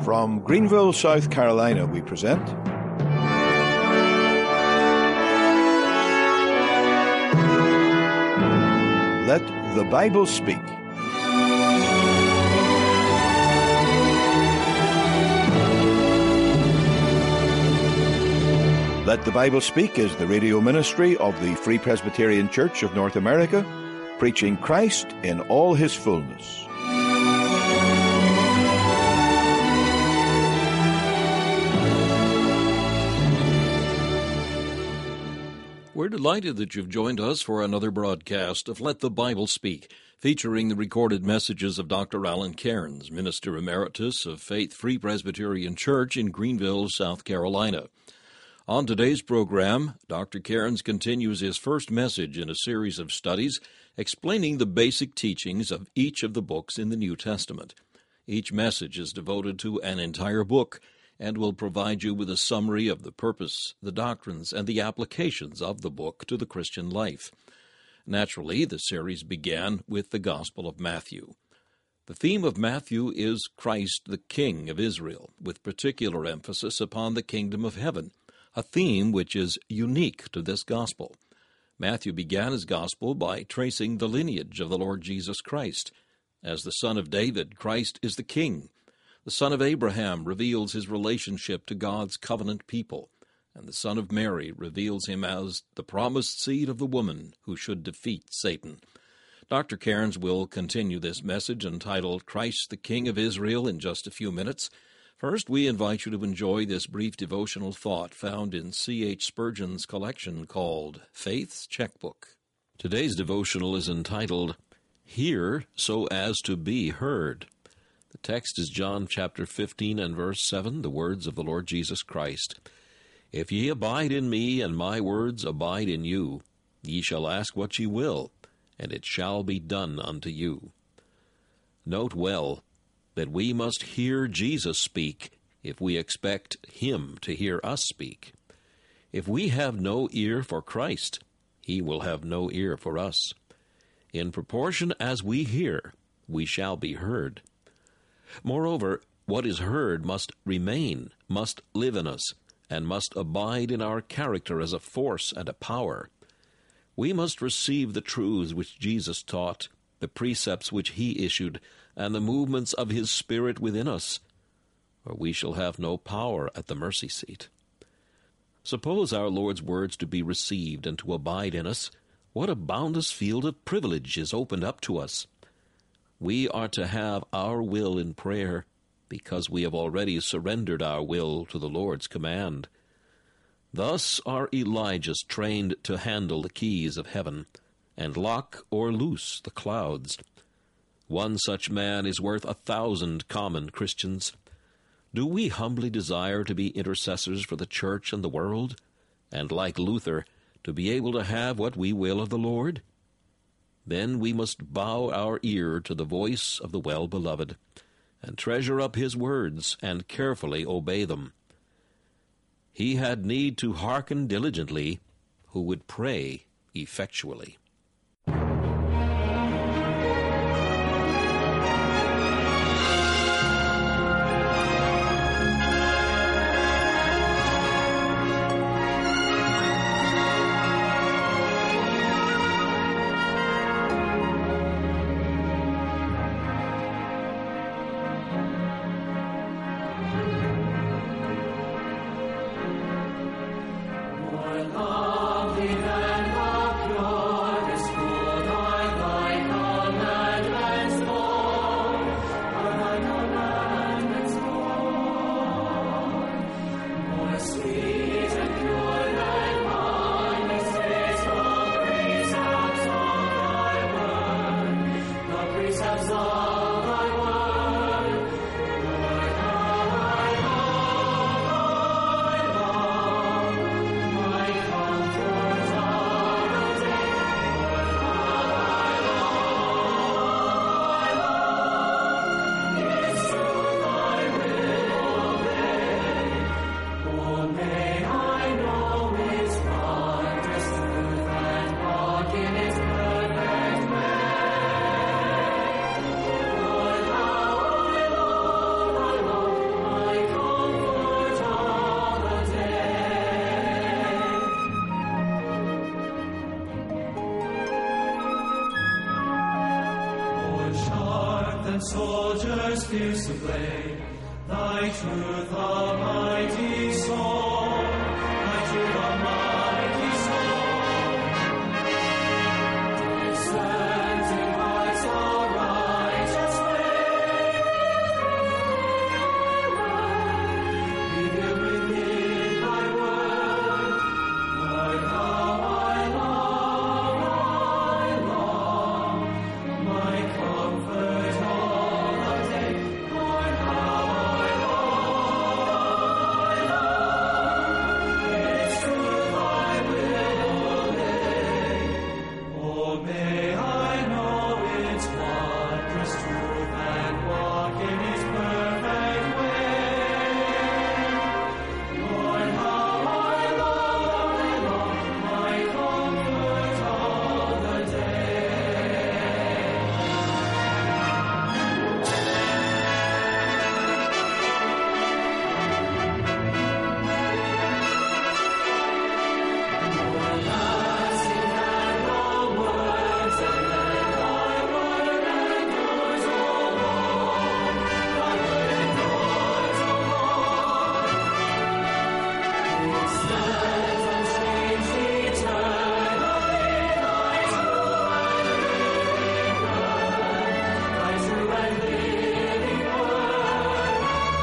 From Greenville, South Carolina, we present Let the Bible Speak. Let the Bible Speak is the radio ministry of the Free Presbyterian Church of North America, preaching Christ in all his fullness. We're delighted that you've joined us for another broadcast of Let the Bible Speak, featuring the recorded messages of Dr. Alan Cairns, Minister Emeritus of Faith Free Presbyterian Church in Greenville, South Carolina. On today's program, Dr. Cairns continues his first message in a series of studies explaining the basic teachings of each of the books in the New Testament. Each message is devoted to an entire book and will provide you with a summary of the purpose, the doctrines, and the applications of the book to the Christian life. Naturally, the series began with the Gospel of Matthew. The theme of Matthew is Christ the King of Israel, with particular emphasis upon the kingdom of heaven, a theme which is unique to this gospel. Matthew began his gospel by tracing the lineage of the Lord Jesus Christ. As the son of David, Christ is the king. The son of Abraham reveals his relationship to God's covenant people, and the son of Mary reveals him as the promised seed of the woman who should defeat Satan. Dr. Cairns will continue this message entitled Christ the King of Israel in just a few minutes. First, we invite you to enjoy this brief devotional thought found in C.H. Spurgeon's collection called Faith's Checkbook. Today's devotional is entitled, Hear so as to be heard. The text is John chapter 15 and verse 7, the words of the Lord Jesus Christ. If ye abide in me, and my words abide in you, ye shall ask what ye will, and it shall be done unto you. Note well that we must hear Jesus speak if we expect him to hear us speak. If we have no ear for Christ, he will have no ear for us. In proportion as we hear, we shall be heard. Moreover, what is heard must remain, must live in us, and must abide in our character as a force and a power. We must receive the truths which Jesus taught, the precepts which he issued, and the movements of his Spirit within us, or we shall have no power at the mercy seat. Suppose our Lord's words to be received and to abide in us, what a boundless field of privilege is opened up to us. We are to have our will in prayer because we have already surrendered our will to the Lord's command. Thus are Elijahs trained to handle the keys of heaven and lock or loose the clouds. One such man is worth 1,000 common Christians. Do we humbly desire to be intercessors for the church and the world, and like Luther, to be able to have what we will of the Lord? Then we must bow our ear to the voice of the well-beloved, and treasure up his words, and carefully obey them. He had need to hearken diligently who would pray effectually. More lovely than the pure soldiers fierce ablaze, thy truth a mighty sword, thy truth a mighty sword. Descends in hearts all righteous way, revealed within thy word. Lord, how I long, my comfort all the day. Lord, how I long, it's true thy will obey. Oh, may I know its wondrous truth and walk in its perfect way. Lord, how I long, my comfort all the day. More lasting than all words, and let thy word endures, O Lord. Thy word endures, O Lord. It stands unchanged eternally, thy true and living word, thy true and living word.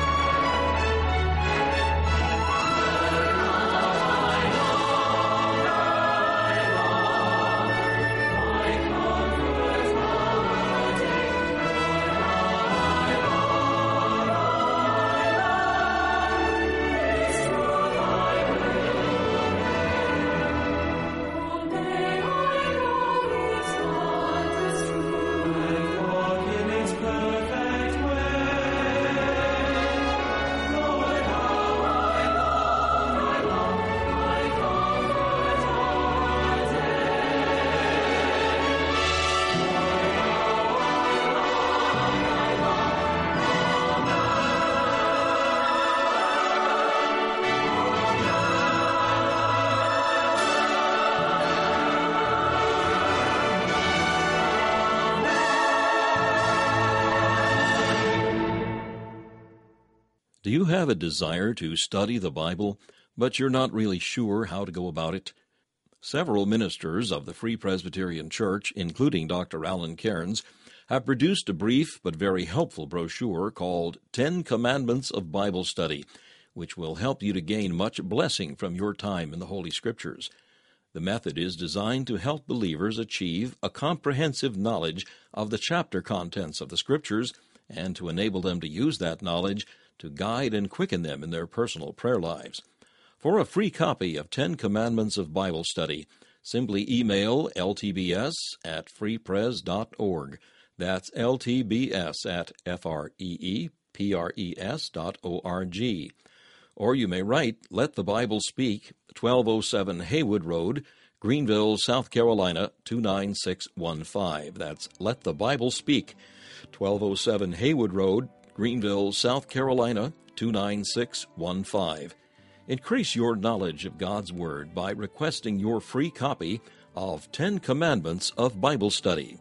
My comfort all the day, Lord, it's true thy will. May I know its wondrous truth and walk in its perfect way. Lord, how I long, my comfort all the Do you have a desire to study the Bible, but you're not really sure how to go about it? Several ministers of the Free Presbyterian Church, including Dr. Alan Cairns, have produced a brief but very helpful brochure called 10 Commandments of Bible Study, which will help you to gain much blessing from your time in the Holy Scriptures. The method is designed to help believers achieve a comprehensive knowledge of the chapter contents of the Scriptures and to enable them to use that knowledge to guide and quicken them in their personal prayer lives. For a free copy of 10 Commandments of Bible Study, simply email ltbs@freepres.org. That's ltbs@freepres.org. Or you may write Let the Bible Speak, 1207 Haywood Road, Greenville, South Carolina, 29615. That's Let the Bible Speak, 1207 Haywood Road, Greenville, South Carolina, 29615. Increase your knowledge of God's Word by requesting your free copy of 10 Commandments of Bible Study.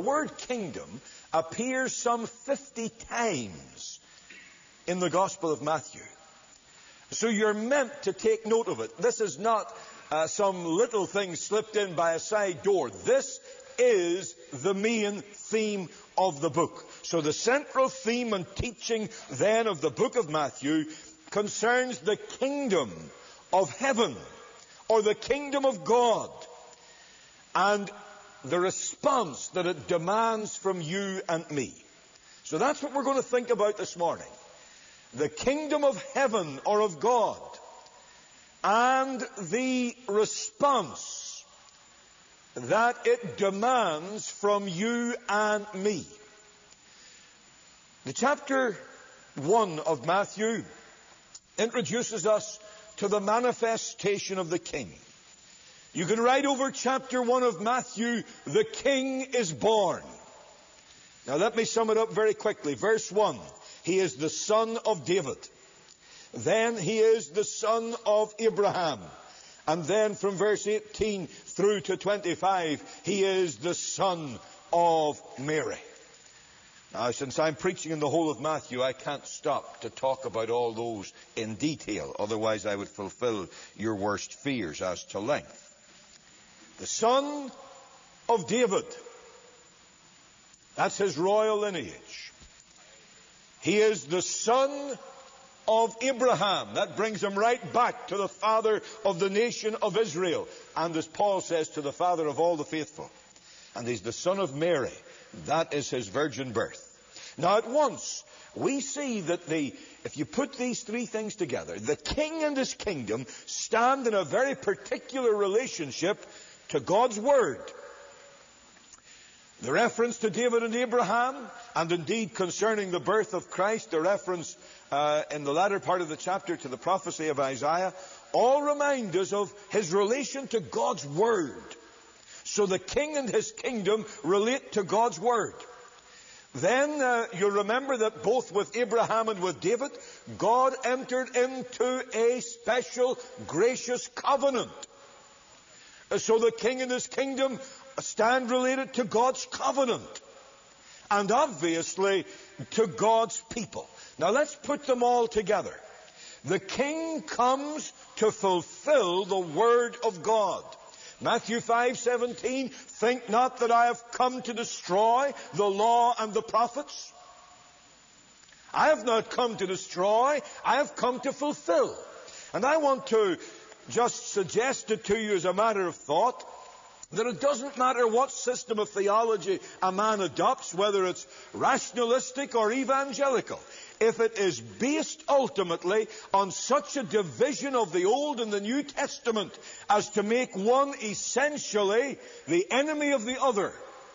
word kingdom appears some 50 times in the Gospel of Matthew. So you're meant to take note of it. This is not some little thing slipped in by a side door. This is the main theme of the book. So the central theme and teaching then of the book of Matthew concerns the kingdom of heaven, or the kingdom of God, and the response that it demands from you and me. So that's what we're going to think about this morning. The kingdom of heaven, or of God, and the response that it demands from you and me. The chapter 1 of Matthew introduces us to the manifestation of the King. You can write over chapter 1 of Matthew, the King is born. Now let me sum it up very quickly. Verse 1, he is the son of David. Then he is the son of Abraham. And then from verse 18 through to 25, he is the son of Mary. Now, since I'm preaching in the whole of Matthew, I can't stop to talk about all those in detail. Otherwise, I would fulfill your worst fears as to length. The son of David. That's his royal lineage. He is the son of Abraham. That brings him right back to the father of the nation of Israel. And as Paul says, to the father of all the faithful. And he's the son of Mary. That is his virgin birth. Now at once, we see that if you put these three things together, the king and his kingdom stand in a very particular relationship to God's word. The reference to David and Abraham, and indeed concerning the birth of Christ, the reference in the latter part of the chapter to the prophecy of Isaiah, all remind us of his relation to God's word. So the king and his kingdom relate to God's word. Then you remember that both with Abraham and with David, God entered into a special gracious covenant. So the king and his kingdom stand related to God's covenant, and obviously to God's people. Now let's put them all together. The king comes to fulfill the word of God. Matthew 5:17, think not that I have come to destroy the law and the prophets. I have not come to destroy, I have come to fulfill. And I want to just suggest it to you as a matter of thought, that it doesn't matter what system of theology a man adopts, whether it's rationalistic or evangelical, if it is based ultimately on such a division of the Old and the New Testament as to make one essentially the enemy of the other,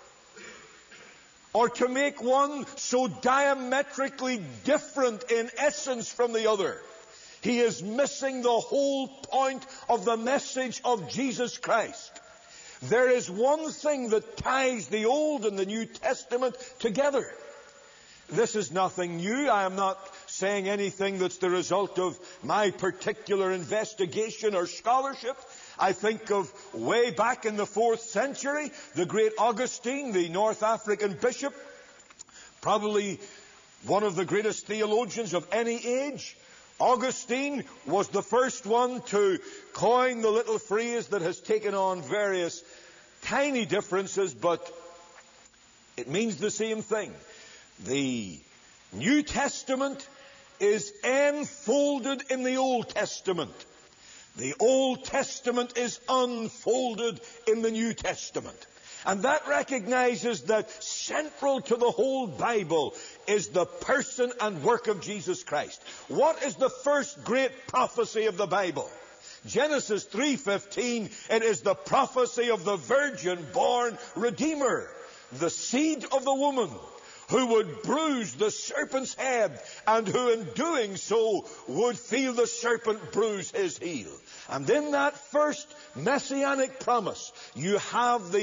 or to make one so diametrically different in essence from the other, he is missing the whole point of the message of Jesus Christ. There is one thing that ties the Old and the New Testament together. This is nothing new. I am not saying anything that's the result of my particular investigation or scholarship. I think of way back in the 4th century, the great Augustine, the North African bishop, probably one of the greatest theologians of any age. Augustine was the first one to coin the little phrase that has taken on various tiny differences, but it means the same thing. The New Testament is enfolded in the Old Testament. The Old Testament is unfolded in the New Testament. And that recognizes that central to the whole Bible is the person and work of Jesus Christ. What is the first great prophecy of the Bible? Genesis 3:15, it is the prophecy of the virgin-born Redeemer, the seed of the woman, who would bruise the serpent's head, and who in doing so would feel the serpent bruise his heel. And in that first messianic promise, you have the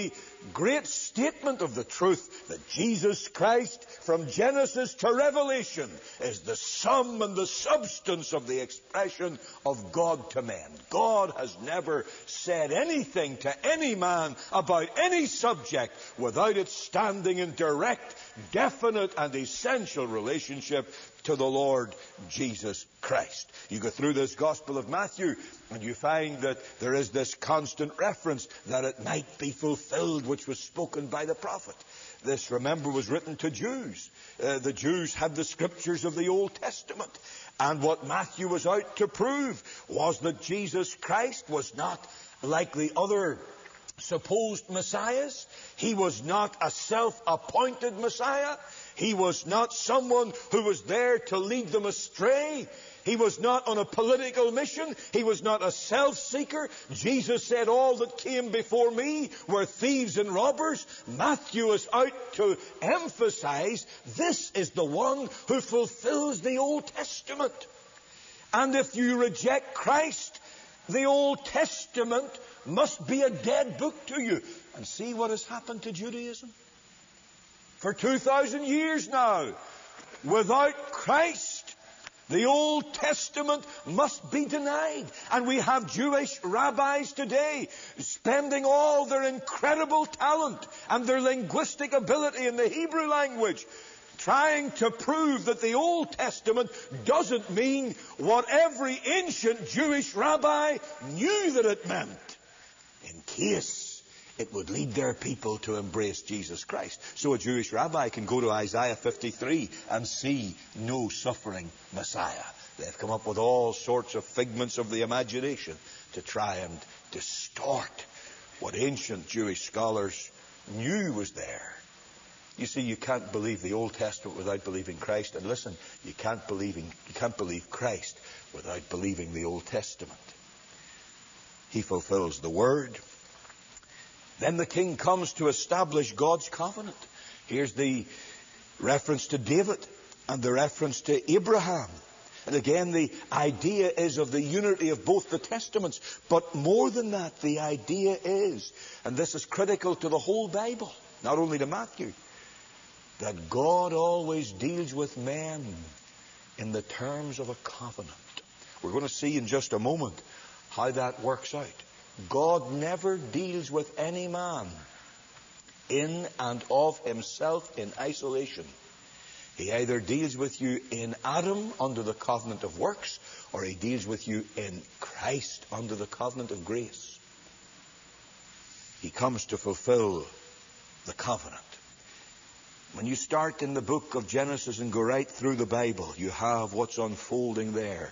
great statement of the truth that Jesus Christ, from Genesis to Revelation, is the sum and the substance of the expression of God to men. God has never said anything to any man about any subject without it standing in direct, definite, and essential relationship to the Lord Jesus Christ. You go through this Gospel of Matthew and you find that there is this constant reference that it might be fulfilled which was spoken by the prophet. This, remember, was written to Jews. The Jews had the scriptures of the Old Testament. And what Matthew was out to prove was that Jesus Christ was not like the other supposed messiahs. He was not a self-appointed Messiah. He was not someone who was there to lead them astray. He was not on a political mission. He was not a self-seeker. Jesus said, all that came before me were thieves and robbers. Matthew is out to emphasize this is the one who fulfills the Old Testament. And if you reject Christ, the Old Testament must be a dead book to you. And see what has happened to Judaism? For 2,000 years now, without Christ, the Old Testament must be denied. And we have Jewish rabbis today spending all their incredible talent and their linguistic ability in the Hebrew language trying to prove that the Old Testament doesn't mean what every ancient Jewish rabbi knew that it meant, in case it would lead their people to embrace Jesus Christ. So a Jewish rabbi can go to Isaiah 53 and see no suffering Messiah. They've come up with all sorts of figments of the imagination to try and distort what ancient Jewish scholars knew was there. You see, you can't believe the Old Testament without believing Christ. And listen, you can't believe Christ without believing the Old Testament. He fulfills the Word. Then the king comes to establish God's covenant. Here's the reference to David and the reference to Abraham. And again, the idea is of the unity of both the testaments. But more than that, the idea is, and this is critical to the whole Bible, not only to Matthew, that God always deals with men in the terms of a covenant. We're going to see in just a moment how that works out. God never deals with any man in and of himself in isolation. He either deals with you in Adam under the covenant of works, or he deals with you in Christ under the covenant of grace. He comes to fulfill the covenant. When you start in the book of Genesis and go right through the Bible, you have what's unfolding there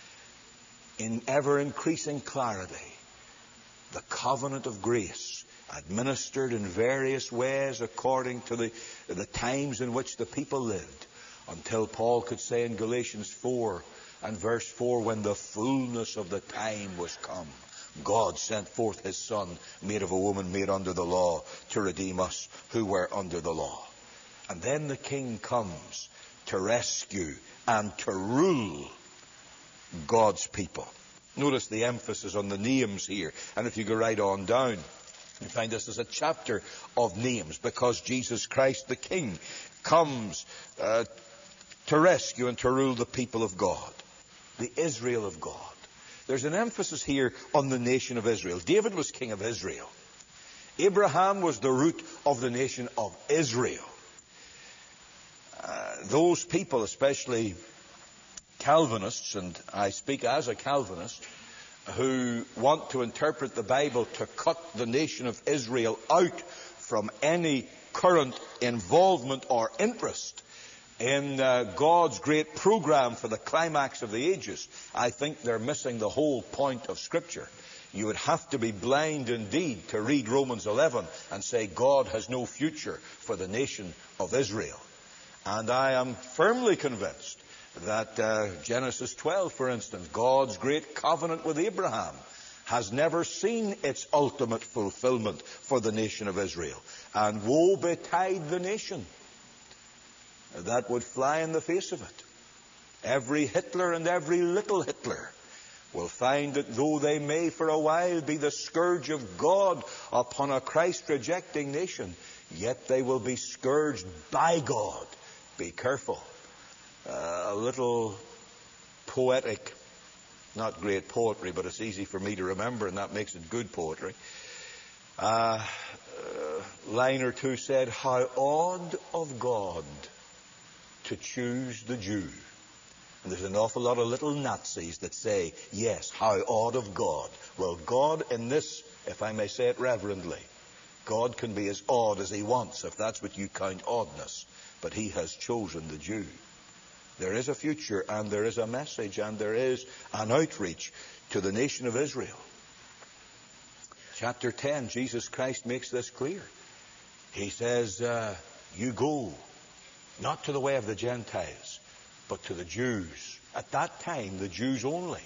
in ever-increasing clarity. The covenant of grace, administered in various ways according to the times in which the people lived, until Paul could say in Galatians 4 and verse 4, when the fullness of the time was come, God sent forth his Son, made of a woman, made under the law, to redeem us who were under the law. And then the king comes to rescue and to rule God's people. Notice the emphasis on the names here. And if you go right on down, you find this is a chapter of names, because Jesus Christ the King comes to rescue and to rule the people of God, the Israel of God. There's an emphasis here on the nation of Israel. David was king of Israel. Abraham was the root of the nation of Israel. Those people, especially Calvinists, and I speak as a Calvinist, who want to interpret the Bible to cut the nation of Israel out from any current involvement or interest in God's great program for the climax of the ages, I think they're missing the whole point of Scripture. You would have to be blind indeed to read Romans 11 and say God has no future for the nation of Israel. And I am firmly convinced that Genesis 12, for instance, God's great covenant with Abraham, has never seen its ultimate fulfillment for the nation of Israel. And woe betide the nation that would fly in the face of it. Every Hitler and every little Hitler will find that though they may for a while be the scourge of God upon a Christ-rejecting nation, yet they will be scourged by God. Be careful. A little poetic, not great poetry, but it's easy for me to remember, and that makes it good poetry. Line or two said, "How odd of God to choose the Jew." And there's an awful lot of little Nazis that say, yes, how odd of God. Well, God in this, if I may say it reverently, God can be as odd as he wants, if that's what you count oddness. But he has chosen the Jew. There is a future, and there is a message, and there is an outreach to the nation of Israel. Chapter 10, Jesus Christ makes this clear. He says, you go, not to the way of the Gentiles, but to the Jews. At that time, the Jews only.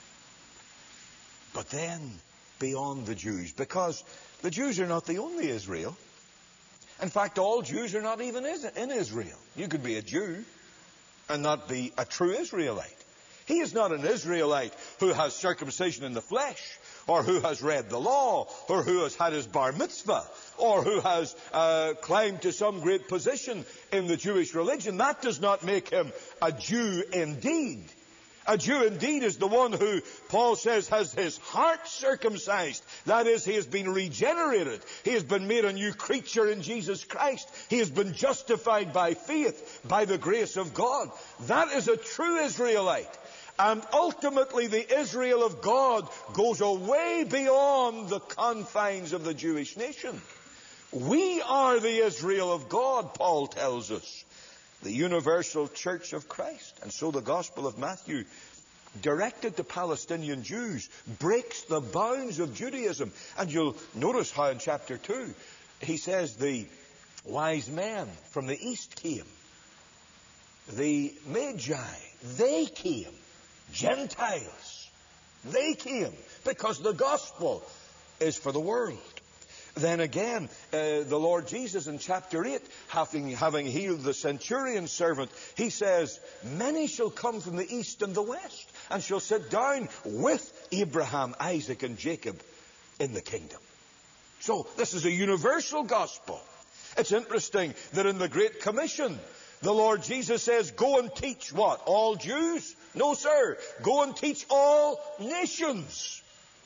But then, beyond the Jews, because the Jews are not the only Israel. In fact, all Jews are not even in Israel. You could be a Jew and not be a true Israelite. He is not an Israelite who has circumcision in the flesh, or who has read the law, or who has had his bar mitzvah, or who has climbed to some great position in the Jewish religion. That does not make him a Jew indeed. A Jew indeed is the one who, Paul says, has his heart circumcised. That is, he has been regenerated. He has been made a new creature in Jesus Christ. He has been justified by faith, by the grace of God. That is a true Israelite. And ultimately the Israel of God goes away beyond the confines of the Jewish nation. We are the Israel of God, Paul tells us. The universal church of Christ. And so the Gospel of Matthew, directed to Palestinian Jews, breaks the bounds of Judaism. And you'll notice how in chapter 2, he says the wise men from the east came. The Magi, they came. Gentiles, they came. Because the gospel is for the world. Then again, the Lord Jesus in chapter 8, having healed the centurion's servant, he says, many shall come from the east and the west, and shall sit down with Abraham, Isaac, and Jacob in the kingdom. So this is a universal gospel. It's interesting that in the Great Commission, the Lord Jesus says, go and teach what? All Jews? No, sir. Go and teach all nations.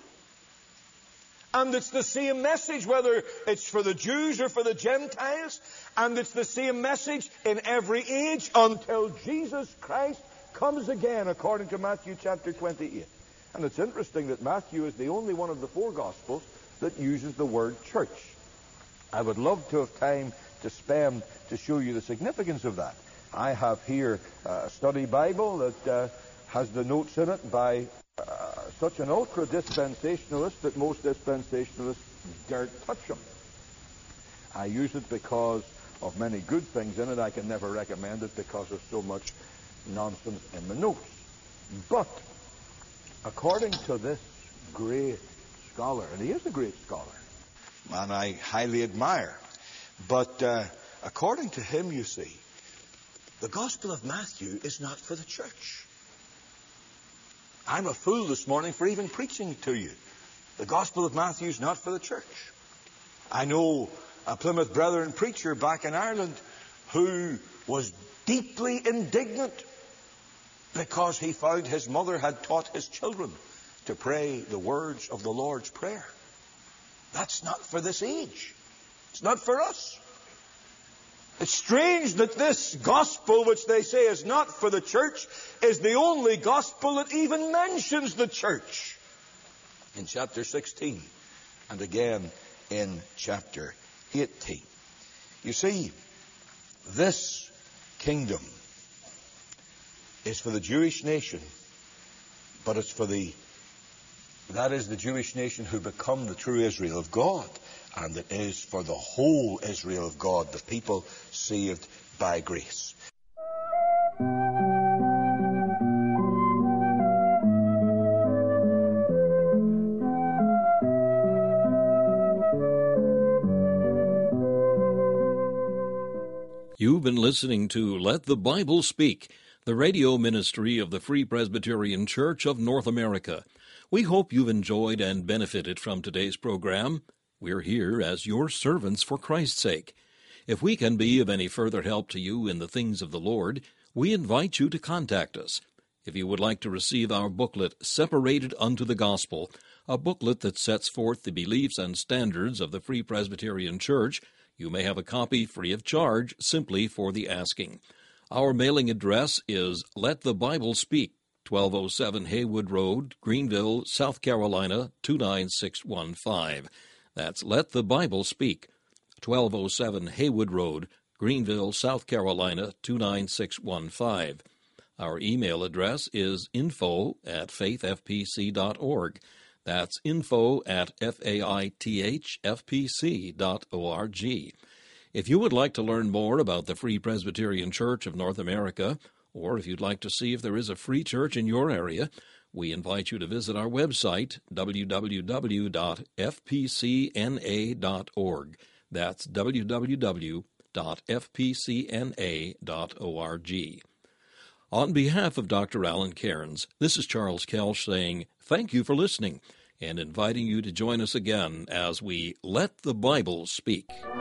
And it's the same message, whether it's for the Jews or for the Gentiles. And it's the same message in every age until Jesus Christ comes again, according to Matthew chapter 28. And it's interesting that Matthew is the only one of the four Gospels that uses the word church. I would love to have time to spend to show you the significance of that. I have here a study Bible that has the notes in it by such an ultra-dispensationalist that most dispensationalists daren't touch them. I use it because of many good things in it. I can never recommend it because of so much nonsense in the notes. But according to this great scholar, and he is a great scholar, man I highly admire, but according to him, you see, the Gospel of Matthew is not for the church. I'm a fool this morning for even preaching to you. The Gospel of Matthew is not for the church. I know a Plymouth Brethren preacher back in Ireland who was deeply indignant because he found his mother had taught his children to pray the words of the Lord's Prayer. That's not for this age. It's not for us. It's strange that this gospel, which they say is not for the church, is the only gospel that even mentions the church. In chapter 16 and again in chapter 18. You see, this kingdom is for the Jewish nation, but it's for that is the Jewish nation who become the true Israel of God. And it is for the whole Israel of God, the people saved by grace. You've been listening to Let the Bible Speak. the radio ministry of the Free Presbyterian Church of North America. We hope you've enjoyed and benefited from today's program. We're here as your servants for Christ's sake. If we can be of any further help to you in the things of the Lord, we invite you to contact us. If you would like to receive our booklet, Separated Unto the Gospel, a booklet that sets forth the beliefs and standards of the Free Presbyterian Church, you may have a copy free of charge simply for the asking. Our mailing address is Let the Bible Speak, 1207 Haywood Road, Greenville, South Carolina, 29615. That's Let the Bible Speak, 1207 Haywood Road, Greenville, South Carolina, 29615. Our email address is info@faithfpc.org. That's info@faithfpc.org. If you would like to learn more about the Free Presbyterian Church of North America, or if you'd like to see if there is a free church in your area, we invite you to visit our website, www.fpcna.org. That's www.fpcna.org. On behalf of Dr. Alan Cairns, this is Charles Kelch saying thank you for listening and inviting you to join us again as we Let the Bible Speak.